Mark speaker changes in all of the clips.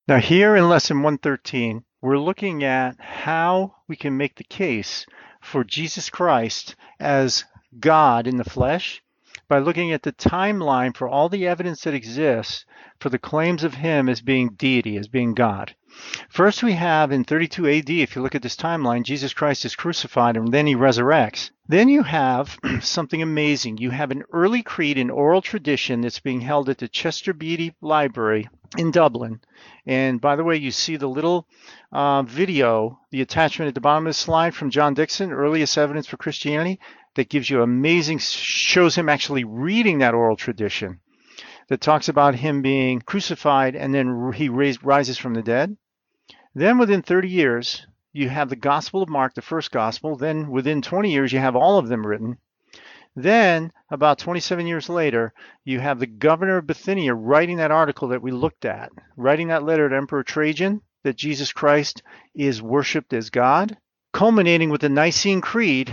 Speaker 1: Now, here in lesson 113, we're looking at how we can make the case for Jesus Christ as God in the flesh by looking at the timeline for all the evidence that exists for the claims of him as being deity, as being God. First, we have in 32 AD, if you look at this timeline, Jesus Christ is crucified and then he resurrects. Then you have something amazing. You have an early creed in oral tradition that's being held at the Chester Beatty Library in Dublin. And by the way, you see the little video, the attachment at the bottom of the slide from John Dixon, Earliest Evidence for Christianity, that gives you amazing, shows him actually reading that oral tradition that talks about him being crucified and then he rises from the dead. Then within 30 years, you have the Gospel of Mark, the first gospel. Then within 20 years, you have all of them written. Then, about 27 years later, you have the governor of Bithynia writing that article that we looked at, writing that letter to Emperor Trajan that Jesus Christ is worshipped as God, culminating with the Nicene Creed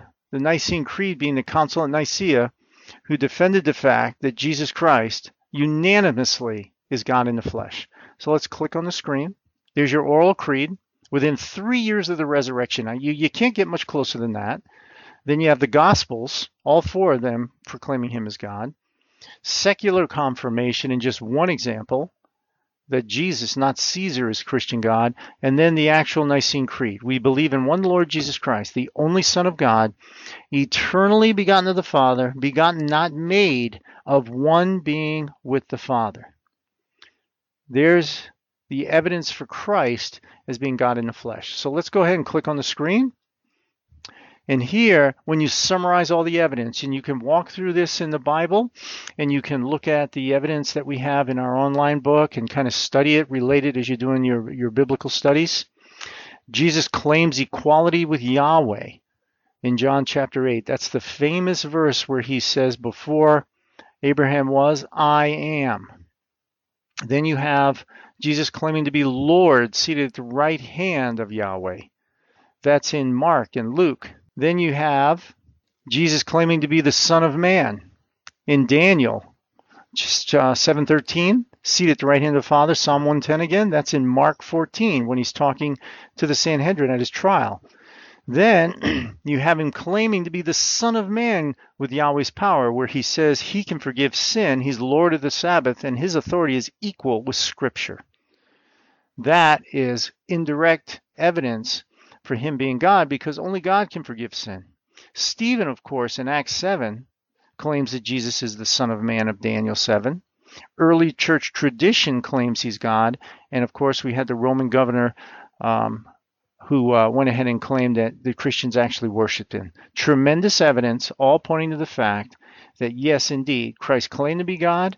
Speaker 1: being the Council at Nicaea, who defended the fact that Jesus Christ unanimously is God in the flesh. So let's click on the screen. There's your oral creed within 3 years of the resurrection. Now, you can't get much closer than that. Then you have the Gospels, all four of them proclaiming him as God. Secular confirmation in just one example, that Jesus, not Caesar, is Christian God. And then the actual Nicene Creed. We believe in one Lord Jesus Christ, the only Son of God, eternally begotten of the Father, begotten, not made, of one being with the Father. There's the evidence for Christ as being God in the flesh. So let's go ahead and click on the screen. And here, when you summarize all the evidence, and you can walk through this in the Bible, and you can look at the evidence that we have in our online book and kind of study it related as you're doing your biblical studies. Jesus claims equality with Yahweh in John chapter 8. That's the famous verse where he says, before Abraham was, I am. Then you have Jesus claiming to be Lord, seated at the right hand of Yahweh. That's in Mark and Luke. Then you have Jesus claiming to be the Son of Man in Daniel, 7:13, seated at the right hand of the Father, Psalm 110 again. That's in Mark 14 when he's talking to the Sanhedrin at his trial. Then you have him claiming to be the Son of Man with Yahweh's power, where he says he can forgive sin, he's Lord of the Sabbath, and his authority is equal with Scripture. That is indirect evidence for him being God, because only God can forgive sin. Stephen, of course, in Acts 7, claims that Jesus is the Son of Man of Daniel 7. Early church tradition claims he's God. And of course, we had the Roman governor who went ahead and claimed that the Christians actually worshiped him. Tremendous evidence, all pointing to the fact that, yes, indeed, Christ claimed to be God,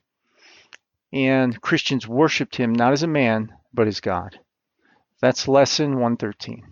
Speaker 1: and Christians worshiped him not as a man, but as God. That's lesson 113.